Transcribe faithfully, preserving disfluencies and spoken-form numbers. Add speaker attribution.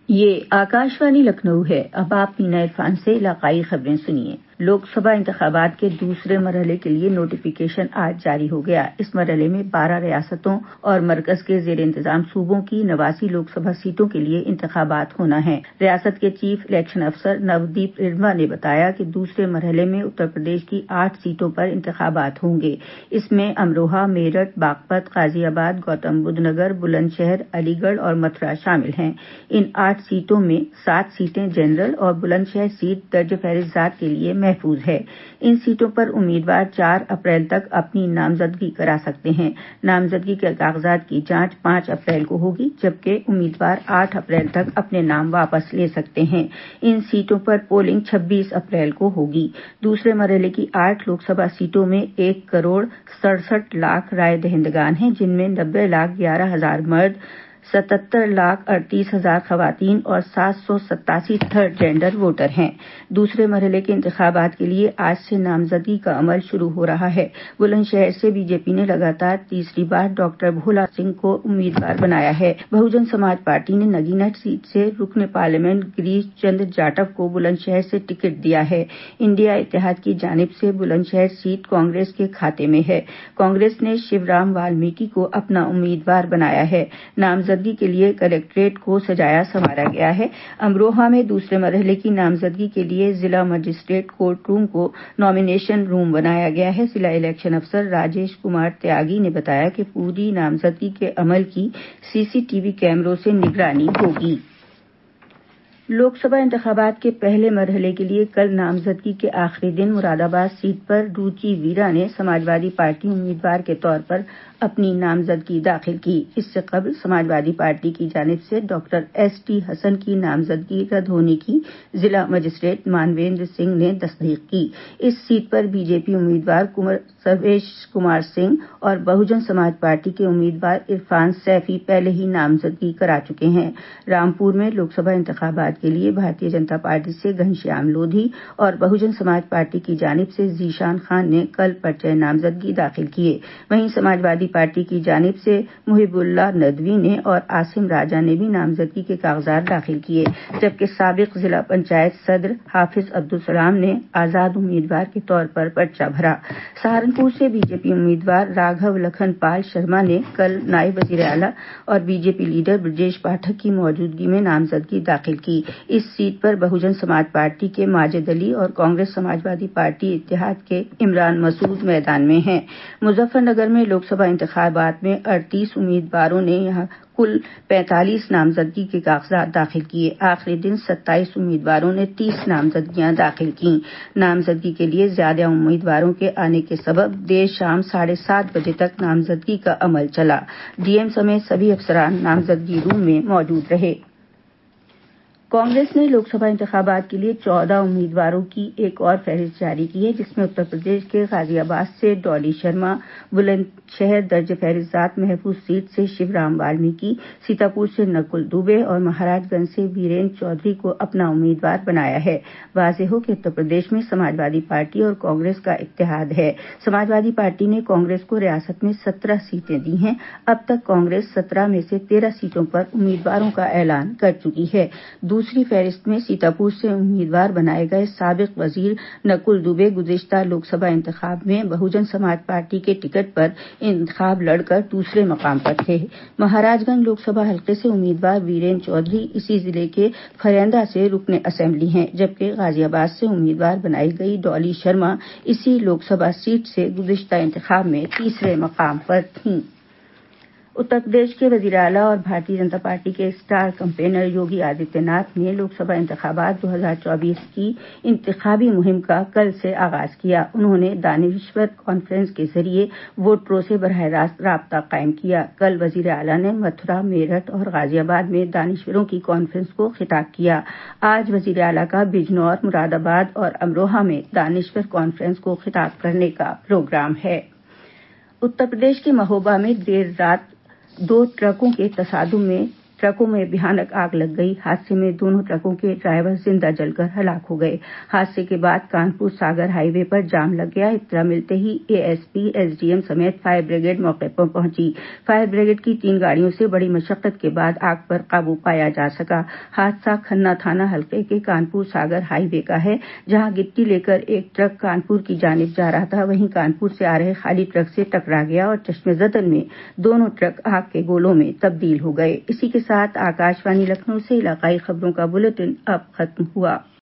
Speaker 1: یہ آکاشوانی لکھنؤ ہے۔ اب آپ مینا عرفان سے علاقائی خبریں سنیے۔ لوک سبھا انتخابات کے دوسرے مرحلے کے لیے نوٹیفیکیشن آج جاری ہو گیا۔ اس مرحلے میں بارہ ریاستوں اور مرکز کے زیر انتظام صوبوں کی نواسی لوک سبھا سیٹوں کے لیے انتخابات ہونا ہے۔ ریاست کے چیف الیکشن افسر نودیپ ارنوا نے بتایا کہ دوسرے مرحلے میں اتر پردیش کی آٹھ سیٹوں پر انتخابات ہوں گے۔ اس میں امروہہ، میرٹھ، باغپت، غازی آباد، گوتم بدھ نگر، بلند شہر، علی گڑھ اور متھرا شامل ہیں۔ ان آٹھ سیٹوں میں سات سیٹیں جنرل اور بلند شہر سیٹ درج فہرست ذات کے لیے محفوظ ہے۔ ان سیٹوں پر امیدوار چار اپریل تک اپنی نامزدگی کرا سکتے ہیں۔ نامزدگی کے کاغذات کی جانچ پانچ اپریل کو ہوگی، جبکہ امیدوار آٹھ اپریل تک اپنے نام واپس لے سکتے ہیں۔ ان سیٹوں پر پولنگ چھبیس اپریل کو ہوگی۔ دوسرے مرحلے کی آٹھ لوک سبھا سیٹوں میں ایک کروڑ سڑسٹھ لاکھ رائے دہندگان ہیں، جن میں نبے لاکھ گیارہ ہزار مرد، ستتر لاکھ اڑتیس ہزار خواتین اور سات سو ستاسی تھرڈ جینڈر ووٹر ہیں۔ دوسرے مرحلے کے انتخابات کے لیے آج سے نامزدگی کا عمل شروع ہو رہا ہے۔ بلند شہر سے بی جے پی نے لگاتار تیسری بار ڈاکٹر بھولا سنگھ کو امیدوار بنایا ہے۔ بہوجن سماج پارٹی نے نگینہ سیٹ سے رکن پارلیمنٹ گریش چندر جاٹو کو بلند شہر سے ٹکٹ دیا ہے۔ انڈیا اتحاد کی جانب سے بلند شہر سیٹ کانگریس کے کھاتے میں ہے۔ کانگریس نے شیورام والمیکی کو اپنا امیدوار بنایا ہے۔ نامزدگی کے لیے کلکٹریٹ کو سجایا سنوارا گیا ہے۔ امروہہ میں دوسرے مرحلے کی نامزدگی کے لیے ضلع مجسٹریٹ کورٹ روم کو نامینیشن روم بنایا گیا ہے۔ ضلع الیکشن افسر راجیش کمار تیاگی نے بتایا کہ پوری نامزدگی کے عمل کی سی سی ٹی وی کیمروں سے نگرانی ہوگی۔ لوک سبھا انتخابات کے پہلے مرحلے کے لیے کل نامزدگی کے آخری دن مراد آباد سیٹ پر روچی ویرا نے سماجوادی پارٹی امیدوار کے طور پر اپنی نامزدگی داخل کی۔ اس سے قبل سماجوادی پارٹی کی جانب سے ڈاکٹر ایس ٹی حسن کی نامزدگی رد ہونے کی ضلع مجسٹریٹ مانویندر سنگھ نے تصدیق کی۔ اس سیٹ پر بی جے پی امیدوار سرویش کمار سنگھ اور بہوجن سماج پارٹی کے امیدوار عرفان سیفی پہلے ہی نامزدگی کرا چکے ہیں۔ رامپور میں لوک سبھا انتخابات کے لیے بھارتیہ جنتا پارٹی سے گھنشیام لودھی اور بہوجن سماج پارٹی کی جانب سے ذیشان خان نے کل پرچہ نامزدگی داخل کیے۔ وہیں سماجوادی پارٹی کی جانب سے محب اللہ ندوی نے اور عاصم راجہ نے بھی نامزدگی کے کاغذات داخل کیے، جبکہ سابق ضلع پنچایت صدر حافظ عبدالسلام نے آزاد امیدوار کے طور پر پرچہ بھرا۔ سہارنپور سے بی جے پی امیدوار راگھو لکھن پال شرما نے کل نائب وزیر اعلیٰ اور B J P leader Brajesh Pathak کی موجودگی میں نامزدگی داخل کی۔ اس سیٹ پر بہوجن سماج پارٹی کے ماجد علی اور کانگریس سماجوادی پارٹی اتحاد کے عمران مسعود میدان میں ہیں۔ مظفر نگر میں لوک سبھا انتخابات میں اڑتیس امیدواروں نے یہاں کل پینتالیس نامزدگی کے کاغذات داخل کیے۔ آخری دن ستائیس امیدواروں نے تیس نامزدگیاں داخل کیں۔ نامزدگی کے لیے زیادہ امیدواروں کے آنے کے سبب دیر شام ساڑھے سات بجے تک نامزدگی کا عمل چلا۔ ڈی ایم سمیت سبھی افسران نامزدگی روم میں موجود رہے۔ کانگریس نے لوک سبھا انتخابات کے لیے چودہ امیدواروں کی ایک اور فہرست جاری کی ہے، جس میں اتر پردیش کے غازی آباد سے ڈالی شرما، بلند شہر درج فہرست ذات محفوظ سیٹ سے شیورام والمیکی، سیتاپور سے نکل دوبے اور مہاراج گنج سے ویرین چودھری کو اپنا امیدوار بنایا ہے۔ واضح ہو کہ اتر پردیش میں سماجوادی پارٹی اور کانگریس کا اتحاد ہے۔ سماجوادی پارٹی نے کانگریس کو ریاست میں سترہ سیٹیں دی ہیں۔ اب تک کانگریس سترہ میں سے تیرہ سیٹوں پر امیدواروں کا اعلان کر چکی ہے۔ دوسری فہرست میں سیتاپور سے امیدوار بنائے گئے سابق وزیر نکل دوبے گزشتہ لوک سبھا انتخاب میں بہوجن سماج پارٹی کے ٹکٹ پر انتخاب لڑ کر دوسرے مقام پر تھے۔ مہاراج گنج لوک سبھا حلقے سے امیدوار ویرین چودھری اسی ضلع کے پھریندہ سے رکن اسمبلی ہیں، جبکہ غازی آباد سے امیدوار بنائی گئی ڈالی شرما اسی لوک سبھا سیٹ سے گزشتہ انتخاب میں تیسرے مقام پر تھیں۔ اتر پردیش کے وزیر اعلیٰ اور بھارتیہ جنتا پارٹی کے star campaigner Yogi Adityanath نے لوک سبھا انتخابات دو ہزار چوبیس کی انتخابی مہم کا کل سے آغاز کیا۔ انہوں نے دانشور کانفرنس کے ذریعے ووٹروں سے براہ راست رابطہ قائم کیا۔ کل وزیر اعلیٰ نے متھرا، میرٹھ اور غازی آباد میں دانشوروں کی کانفرنس کو خطاب کیا۔ آج وزیر اعلیٰ کا بجنور، مراد آباد اور امروہہ میں دانشور کانفرنس کو خطاب کرنے کا پروگرام ہے۔ اتر پردیش کے مہوبہ میں دیر رات دو ٹرکوں کے تصادم میں ट्रकों में भयानक आग लग गई। हादसे में दोनों ट्रकों के ड्राइवर जिंदा जलकर हलाक हो गए। हादसे के बाद कानपुर सागर हाईवे पर जाम लग गया। इत्तला मिलते ही एएसपी, एसडीएम समेत फायर ब्रिगेड मौके पर पहुंची। फायर ब्रिगेड की तीन गाड़ियों से बड़ी मशक्कत के बाद आग पर काबू पाया जा सका। हादसा खन्ना थाना हल्के के कानपुर सागर हाईवे का है, जहां गिट्टी लेकर एक ट्रक कानपुर की जानिब जा रहा था, वहीं कानपुर से आ रहे खाली ट्रक से टकरा गया और चश्मे-ज़तन में दोनों ट्रक आग के गोलों में तब्दील हो गए। इसी के साथ आकाशवाणी लखनऊ से इलाकाई खबरों का बुलेटिन अब खत्म हुआ।